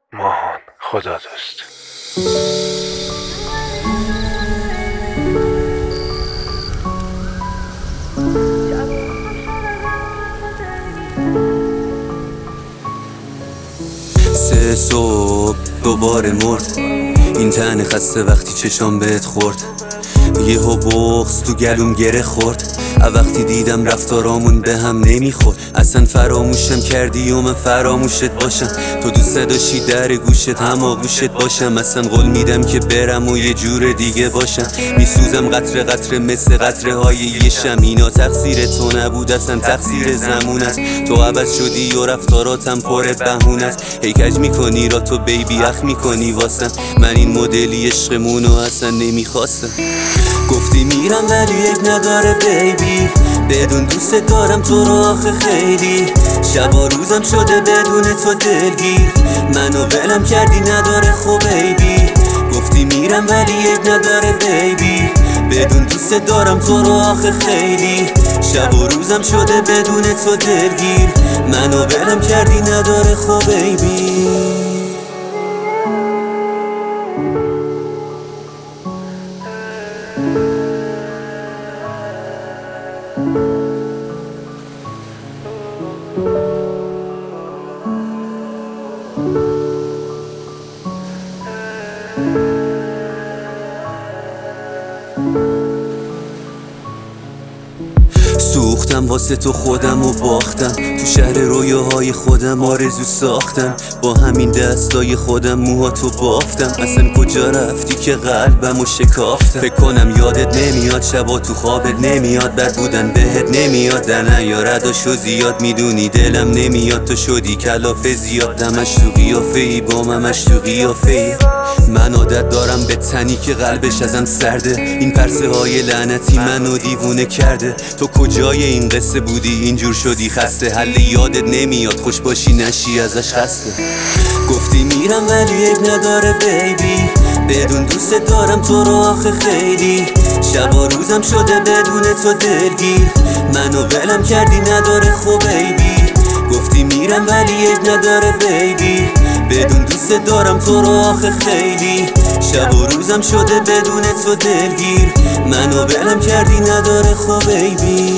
ماهان خدا دوست. سه صبح دوباره مرد این تن خسته وقتی چشام بهت خورد. یهو بغض تو گلوم گره خورد. وقتی دیدم رفتارامون به هم نمیخورد. اصلا فراموشم کردی و من فراموشت باشم. تو دوست داشتی در گوشت هماغوشت باشم. اصلا قول میدم که برم و یه جور دیگه باشم. میسوزم قطره قطره مثل قطره های یه شم. اینا تقصیر تو نبود اصلا تقصیر زمون است. تو عوض شدی و رفتاراتم پر بهونه است. هی کج میکنی را تو بیبی اخ میکنی واسم. من این مدلی عشقمونو اصلا نمیخواستم. گفتی میرم ولی عیب نداره بیبی، بدون دوست دارم تو رو آخه خیلی. شب و روزم شده بدون تو دلگیر، منو ولم کردی نداره خب بیبی. گفتی میرم ولی عیب نداره بیبی، بدون دوست دارم تو رو آخه خیلی. شب و روزم شده بدون تو دلگیر، منو ولم کردی نداره خب بیبی. سوختم واسه تو خودم و باختم، تو شهر رویاهای خودم آرزو ساختم. با همین دستای خودم موهاتو بافتم. اصلا کجا رفتی که قلبمو شکافتم؟ فکر کنم یادت نمیاد، شبا تو خوابت نمیاد، بد بودن بهت نمیاد، در نیارداشو زیاد میدونی دلم نمیاد. تو شدی کلافه زیاد، همش تو قیافه ای با همش تو قیافه ای. من عادت دارم به تنی که قلبش ازم سرده. این پرسه های لعنتی منو دیوونه کرده. تو کجای این قصه بودی اینجور شدی خسته؟ حل یادت نمیاد خوش باشی نشی ازش خسته. گفتی میرم ولی عیب نداره بیبی، بدون دوست دارم تو رو آخه خیلی. شب و روزم شده بدون تو دلگیر، منو ولم کردی نداره خب بیبی. گفتی میرم ولی عیب نداره بیبی، بدون دوست دارم تو رو آخه خیلی. شب و روزم شده بدون تو دلگیر، منو ولم کردی نداره خب بیبی.